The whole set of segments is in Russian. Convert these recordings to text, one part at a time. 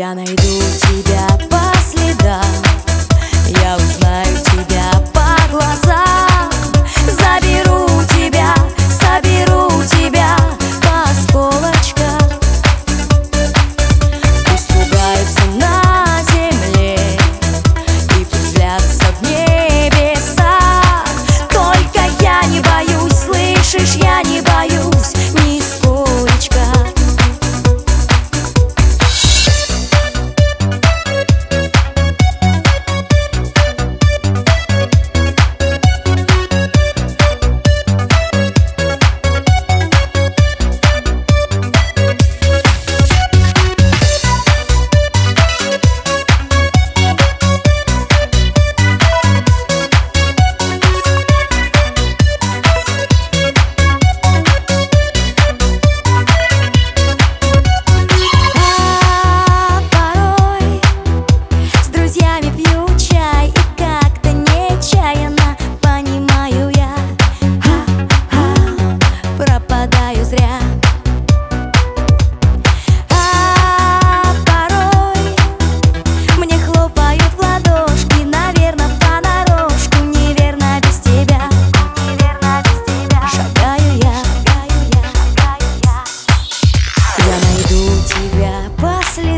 Я найду тебя по следам, я узнаю тебя по глазам. Заберу тебя, соберу тебя по осколочкам. Пусть пугаются на земле и пусть злятся в небесах. Только я не боюсь, слышишь, я не боюсь нисколечко.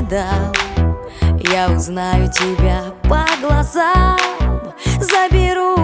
Я узнаю тебя по глазам, заберу